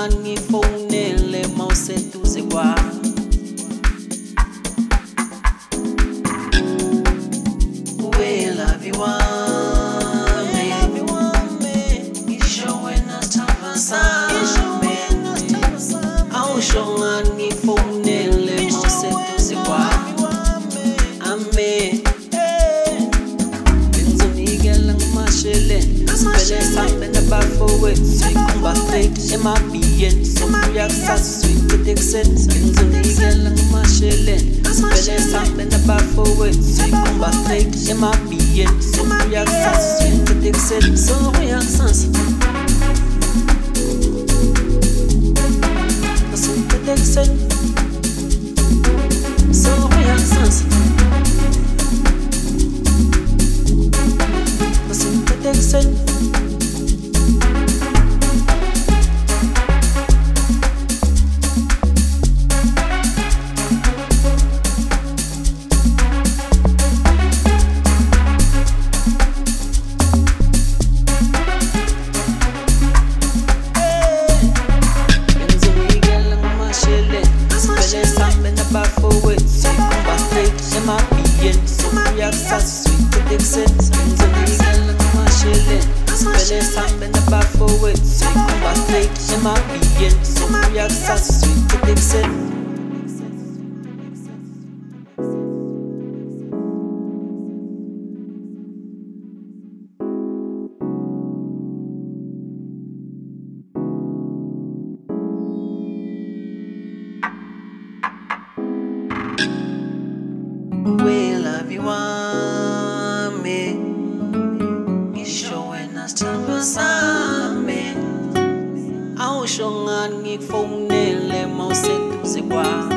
ngifonele mawuseduze kwami. Welavi wami, ngisho wena sithaba sami, awusho ngani ngifonele mawuseduze kwami. Amen. Bengizonikela ngimashele, sivele sambe nabafowethu, sikhumba fake emabhiyeni, sobuya kusasa sweet ekuseni. Bengizonikela ngimashele, sivele sambe nabafowethu, sikhumba fake emabhiyeni, sobuya kusasa sweet ekuseni. Sobuya kusasa sweet ekuseni. Sobuya kusasa Dixon. Spele sambe na bafowethu, sikhumba fake emabhiyeni, sobuya kusasa sweet ekuseni. Welavi wami, ngisho wena sithaba sami, awusho ngani ngifonele mawuseduze kwami.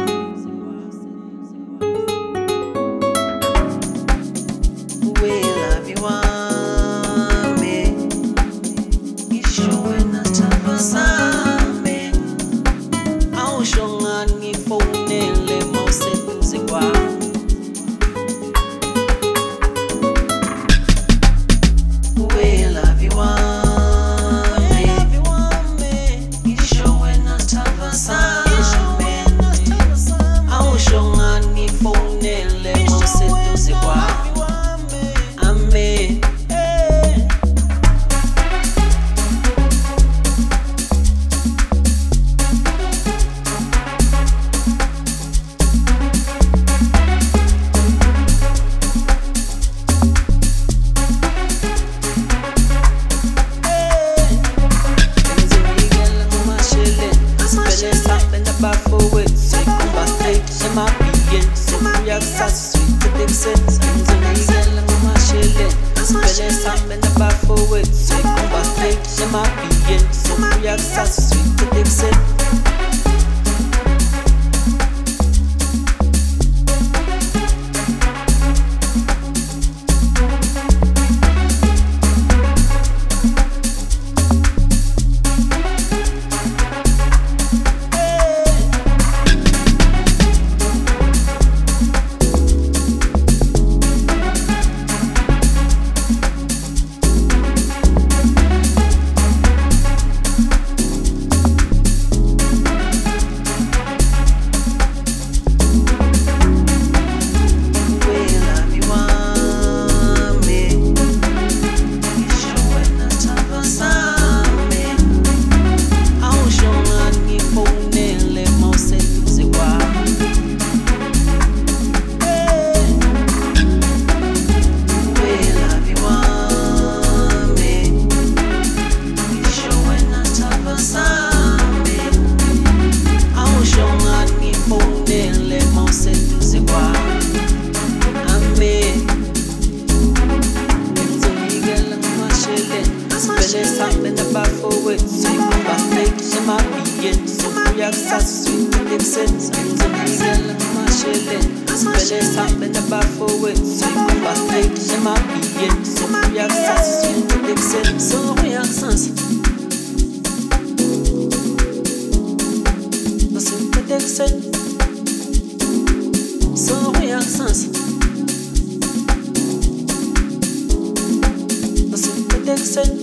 Welavi wami, ngisho wena sithaba sami, awusho ngani ngifonele mawuseduze kwami. Sobuya kusasa sweet ekuseni. Bengizonikela ngimashele, sivele sambe nabafowethu, sikhumba fake emabhiyeni, sobuya kusasa sweet ekuseni. Sobuya kusasa sweet ekuseni. Bengizonikela ngimashele, sivele sambe nabafowethu, sikhumba fake emabhiyeni, sobuya kusasa sweet ekuseni. Sobuya kusasa sweet ekuseni. Sobuya kusasa sweet ekuseni.